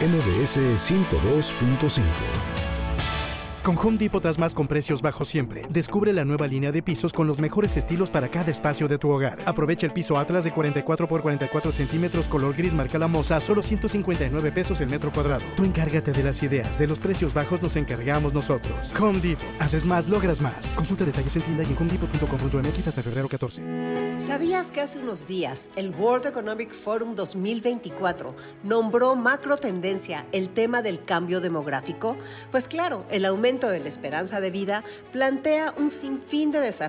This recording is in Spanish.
MBS 102.5. Con Home Depot das más con precios bajos siempre. Descubre la nueva línea de pisos con los mejores estilos para cada espacio de tu hogar. Aprovecha el piso Atlas de 44 por 44 centímetros color gris marca Lamosa a solo $159 el metro cuadrado. Tú encárgate de las ideas, de los precios bajos nos encargamos nosotros. Home Depot. Haces más, logras más. Consulta detalles en tienda y en homedepot.com.mx hasta febrero 14. ¿Sabías que hace unos días el World Economic Forum 2024 nombró macro tendencia el tema del cambio demográfico? Pues claro, el aumento de la esperanza de vida plantea un sinfín de desafíos